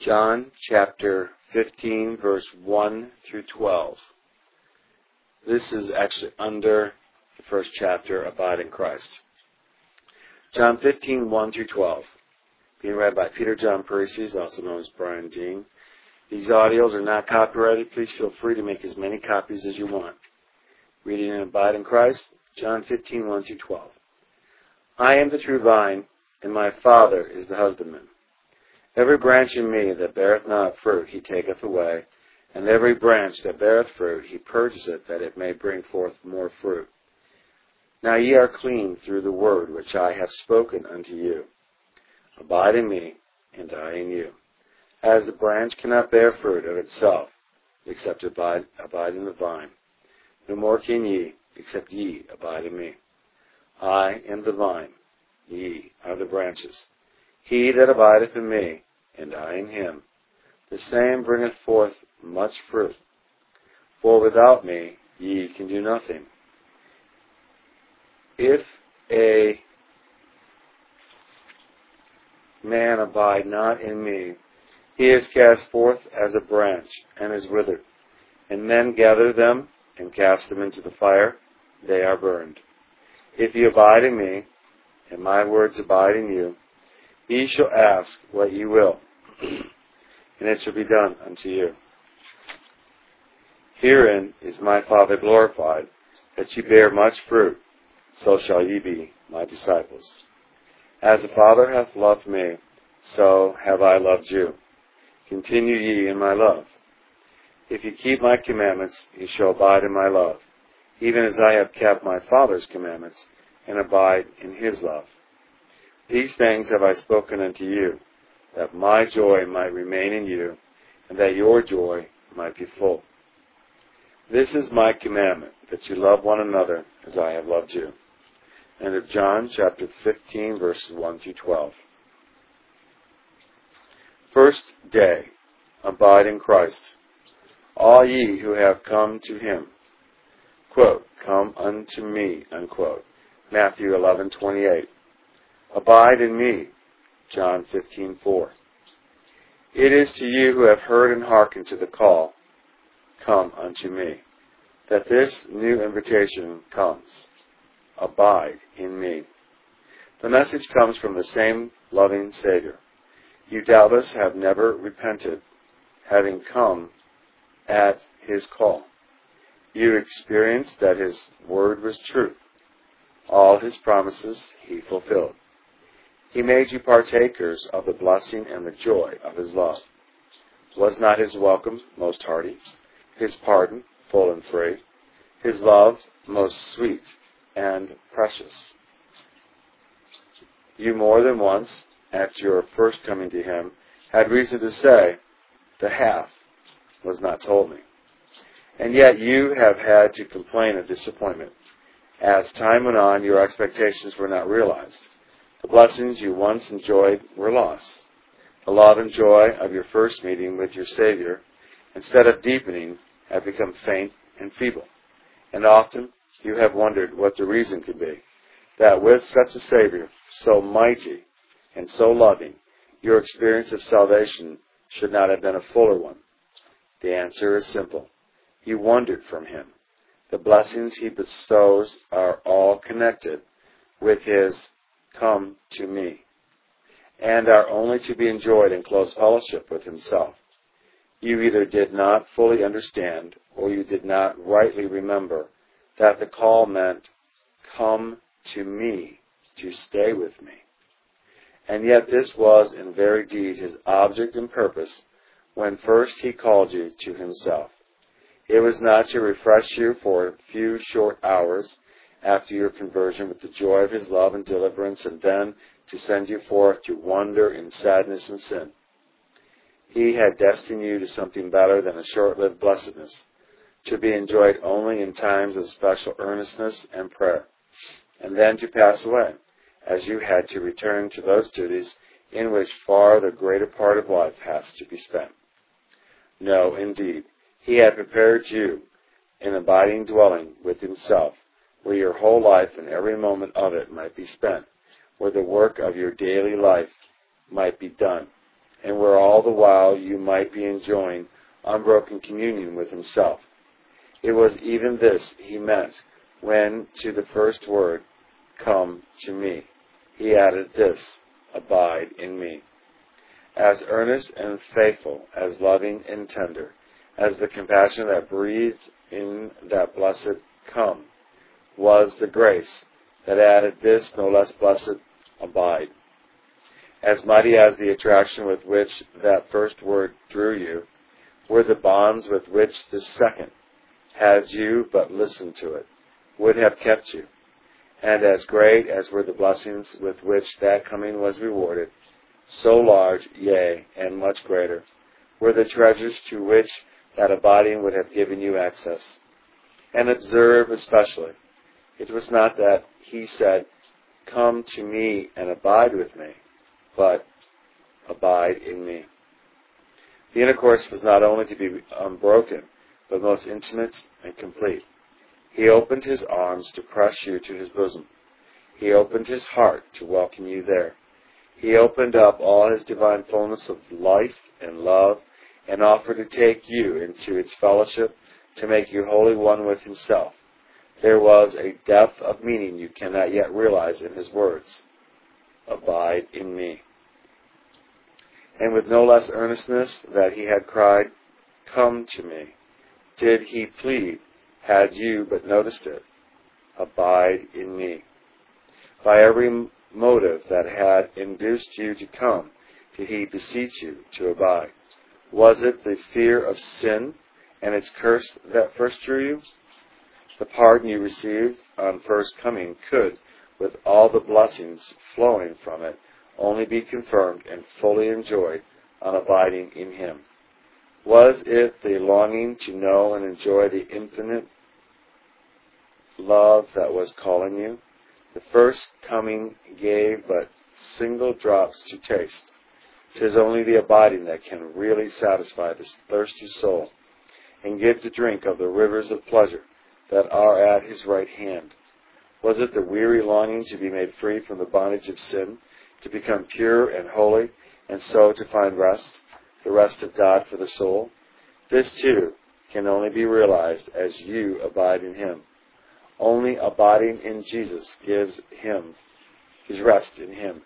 John chapter 15, verse 1 through 12. This is actually under the first chapter, Abide in Christ. John 15, 1 through 12. Being read by Peter John Parisi, also known as Brian Dean. These audios are not copyrighted. Please feel free to make as many copies as you want. Reading in Abide in Christ, John 15, 1 through 12. I am the true vine, and my Father is the husbandman. Every branch in me that beareth not fruit, he taketh away, and every branch that beareth fruit, he purges it, that it may bring forth more fruit. Now ye are clean through the word which I have spoken unto you. Abide in me, and I in you. As the branch cannot bear fruit of itself, except it abide in the vine, no more can ye, except ye abide in me. I am the vine, ye are the branches. He that abideth in me, and I in him, the same bringeth forth much fruit. For without me ye can do nothing. If a man abide not in me, he is cast forth as a branch, and is withered. And men gather them, and cast them into the fire, they are burned. If ye abide in me, and my words abide in you, ye shall ask what ye will, and it shall be done unto you. Herein is my Father glorified, that ye bear much fruit, so shall ye be my disciples. As the Father hath loved me, so have I loved you. Continue ye in my love. If ye keep my commandments, ye shall abide in my love, even as I have kept my Father's commandments, and abide in his love. These things have I spoken unto you, that my joy might remain in you, and that your joy might be full. This is my commandment, that you love one another as I have loved you. And of John chapter 15, verses 1 through 12. First day, abide in Christ. All ye who have come to him, quote, come unto me, unquote. Matthew 11:28. Abide in me, John 15:4. It is to you who have heard and hearkened to the call, come unto me, that this new invitation comes. Abide in me. The message comes from the same loving Savior. You doubtless have never repented, having come at his call. You experienced that his word was truth. All his promises he fulfilled. He made you partakers of the blessing and the joy of his love. Was not his welcome most hearty, his pardon full and free, his love most sweet and precious? You more than once, at your first coming to him, had reason to say, the half was not told me. And yet you have had to complain of disappointment. As time went on, your expectations were not realized. The blessings you once enjoyed were lost. The love and joy of your first meeting with your Savior, instead of deepening, have become faint and feeble. And often you have wondered what the reason could be, that with such a Savior, so mighty and so loving, your experience of salvation should not have been a fuller one. The answer is simple. You wandered from him. The blessings he bestows are all connected with his come to me, and are only to be enjoyed in close fellowship with himself. You either did not fully understand, or you did not rightly remember that the call meant, come to me, to stay with me. And yet this was in very deed his object and purpose when first he called you to himself. It was not to refresh you for a few short hours after your conversion with the joy of his love and deliverance, and then to send you forth to wander in sadness and sin. He had destined you to something better than a short-lived blessedness, to be enjoyed only in times of special earnestness and prayer, and then to pass away, as you had to return to those duties in which far the greater part of life has to be spent. No, indeed, he had prepared you an abiding dwelling with himself, where your whole life and every moment of it might be spent, where the work of your daily life might be done, and where all the while you might be enjoying unbroken communion with himself. It was even this he meant when to the first word, "Come to me," he added this, "Abide in me." As earnest and faithful, as loving and tender, as the compassion that breathed in that blessed "Come," was the grace that added this no less blessed "Abide." As mighty as the attraction with which that first word drew you, were the bonds with which the second, had you but listened to it, would have kept you. And as great as were the blessings with which that coming was rewarded, so large, yea, and much greater, were the treasures to which that abiding would have given you access. And observe especially, it was not that he said, "Come to me and abide with me," but "Abide in me." The intercourse was not only to be unbroken, but most intimate and complete. He opened his arms to press you to his bosom. He opened his heart to welcome you there. He opened up all his divine fullness of life and love and offered to take you into its fellowship, to make you wholly one with himself. There was a depth of meaning you cannot yet realize in his words, "Abide in me." And with no less earnestness that he had cried, "Come to me," did he plead, had you but noticed it, "Abide in me." By every motive that had induced you to come, did he beseech you to abide. Was it the fear of sin and its curse that first drew you? The pardon you received on first coming could, with all the blessings flowing from it, only be confirmed and fully enjoyed on abiding in him. Was it the longing to know and enjoy the infinite love that was calling you? The first coming gave but single drops to taste. 'Tis only the abiding that can really satisfy this thirsty soul and give to drink of the rivers of pleasure that are at his right hand. Was it the weary longing to be made free from the bondage of sin, to become pure and holy, and so to find rest, the rest of God for the soul? This, too, can only be realized as you abide in him. Only abiding in Jesus gives rest in him.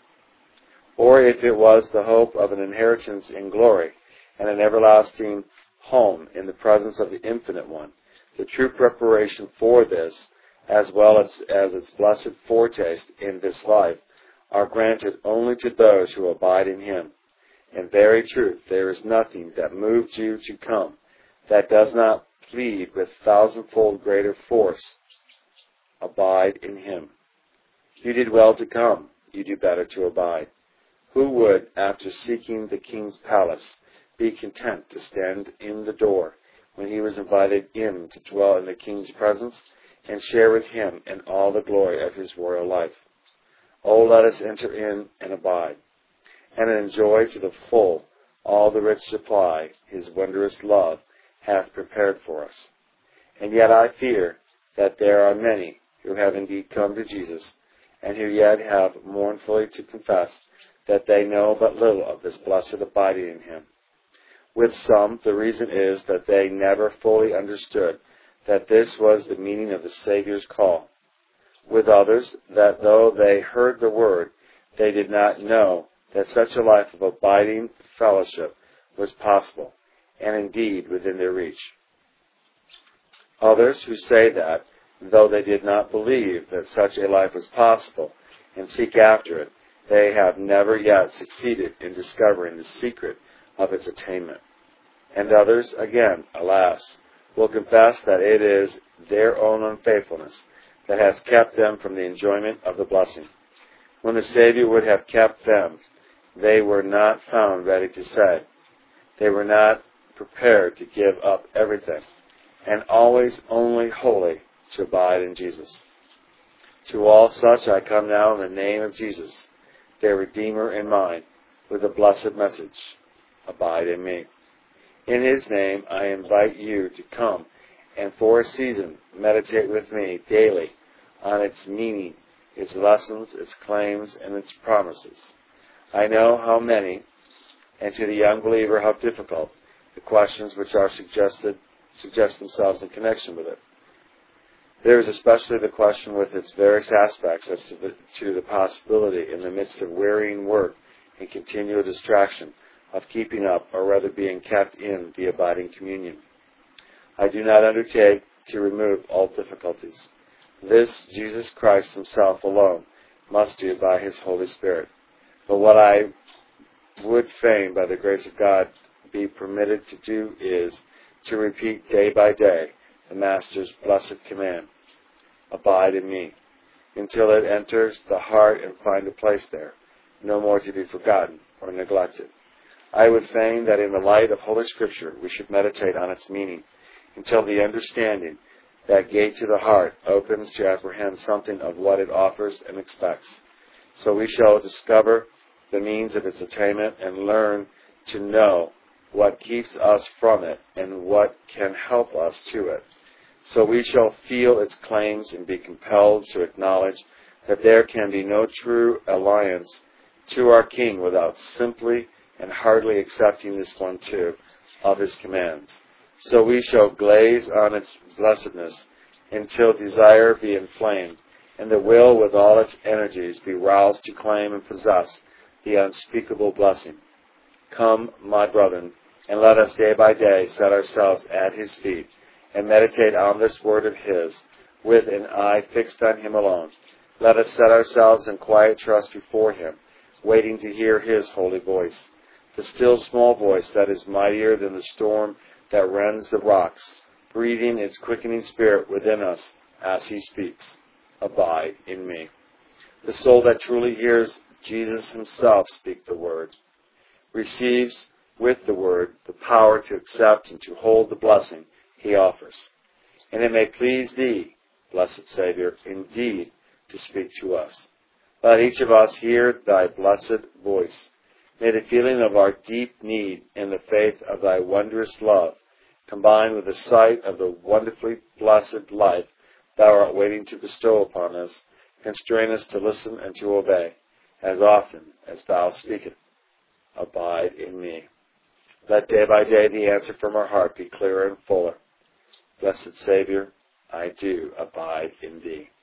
Or if it was the hope of an inheritance in glory and an everlasting home in the presence of the Infinite One, the true preparation for this, as well as its blessed foretaste in this life, are granted only to those who abide in him. In very truth, there is nothing that moved you to come that does not plead with thousandfold greater force, "Abide in him." You did well to come. You do better to abide. Who would, after seeking the king's palace, be content to stand in the door when he was invited in to dwell in the king's presence and share with him in all the glory of his royal life? Oh, let us enter in and abide, and enjoy to the full all the rich supply his wondrous love hath prepared for us. And yet I fear that there are many who have indeed come to Jesus, and who yet have mournfully to confess that they know but little of this blessed abiding in him. With some, the reason is that they never fully understood that this was the meaning of the Savior's call. With others, that though they heard the word, they did not know that such a life of abiding fellowship was possible, and indeed within their reach. Others who say that, though they did not believe that such a life was possible and seek after it, they have never yet succeeded in discovering the secret of its attainment. And others, again, alas, will confess that it is their own unfaithfulness that has kept them from the enjoyment of the blessing. When the Savior would have kept them, they were not found ready to say. They were not prepared to give up everything, and always only wholly to abide in Jesus. To all such I come now in the name of Jesus, their Redeemer and mine, with the blessed message, "Abide in me." In his name I invite you to come and for a season meditate with me daily on its meaning, its lessons, its claims, and its promises. I know how many and to the young believer how difficult the questions which are suggest themselves in connection with it. There is especially the question with its various aspects as to the possibility in the midst of wearying work and continual distraction of keeping up, or rather being kept in, the abiding communion. I do not undertake to remove all difficulties. This Jesus Christ himself alone must do by his Holy Spirit. But what I would fain, by the grace of God, be permitted to do is to repeat day by day the Master's blessed command, abide in me, until it enters the heart and find a place there, no more to be forgotten or neglected. I would fain that in the light of Holy Scripture we should meditate on its meaning, until the understanding, that gate to the heart, opens to apprehend something of what it offers and expects. So we shall discover the means of its attainment and learn to know what keeps us from it and what can help us to it. So we shall feel its claims and be compelled to acknowledge that there can be no true alliance to our King without simply and heartily accepting this one too of his commands. So we shall glaze on its blessedness until desire be inflamed, and the will with all its energies be roused to claim and possess the unspeakable blessing. Come, my brethren, and let us day by day set ourselves at his feet, and meditate on this word of his, with an eye fixed on him alone. Let us set ourselves in quiet trust before him, waiting to hear his holy voice, the still small voice that is mightier than the storm that rends the rocks, breathing its quickening spirit within us as he speaks. Abide in me. The soul that truly hears Jesus himself speak the word receives with the word the power to accept and to hold the blessing he offers. And it may please thee, blessed Savior, indeed to speak to us. Let each of us hear thy blessed voice. May the feeling of our deep need and the faith of thy wondrous love, combined with the sight of the wonderfully blessed life thou art waiting to bestow upon us, constrain us to listen and to obey, as often as thou speakest. Abide in me. Let day by day the answer from our heart be clearer and fuller. Blessed Savior, I do abide in thee.